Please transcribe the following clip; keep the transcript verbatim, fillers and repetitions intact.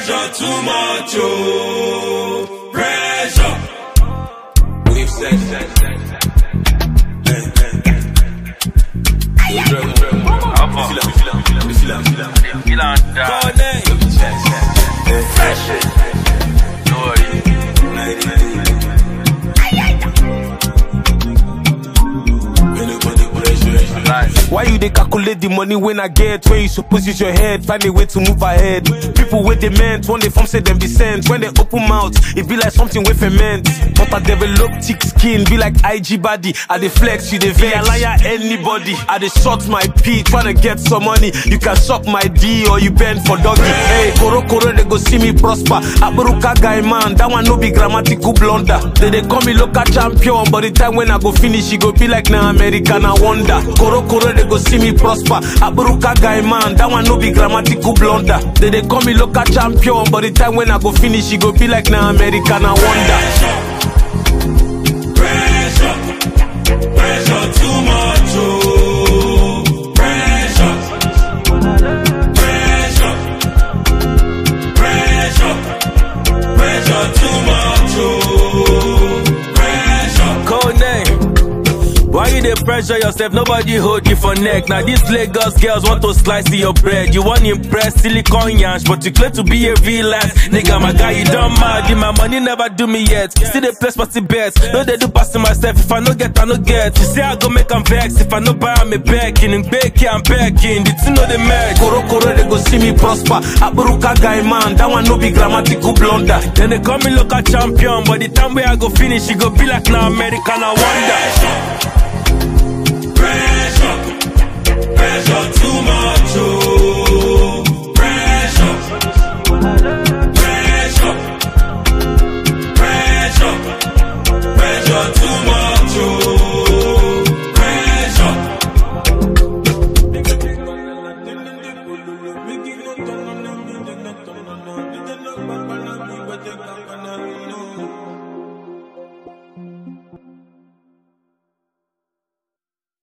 Pressure too much, oh. Pressure. We've said that. Why you dey calculate the money when I get? When you suppose use your head, find a way to move ahead. People with they meant, when they form say them be sent. When they open mouth, it be like something with ferment. But I develop thick skin, be like I G body. I dey flex, you dey vex. I liar anybody. I dey short my P, tryna get some money. You can suck my D or you bend for doggy. Hey, Koro Koro, they go see me prosper. Aburuka guy man, that one no be grammatical blunder. They they call me local champion, but the time when I go finish, it go be like na American I wonder. Koro Koro, they go see me prosper. Aburuka guy man, that one no be grammatical blunder. They they call me local champion, but the time when I go finish, it go be like na American I wonder. Pressure, pressure, pressure too much, oh. Pressure, pressure, pressure, pressure too much, oh. Pressure. Code name. Why you dey pressure yourself? Nobody hold you for neck. Now these Lagos girls want to slice your bread. You want impress silicon yansh, but you claim to be a real ass nigga. My guy, you don't mad. My money never do me yet. Still they play party bets. No, they do passing myself. If I no get, I no get. You say I go make them vex. If I no buy, I'm begging and begging, I'm begging. Did you know the man? Koro Koro, they go see me prosper. Aburuka guy man, that one no be grammatical blunder. Then they call me local champion, but the time where I go finish, it go be like now American I wonder. Pressure, pressure too much, oh. Pressure, pressure, pressure, pressure too much, oh. Pressure.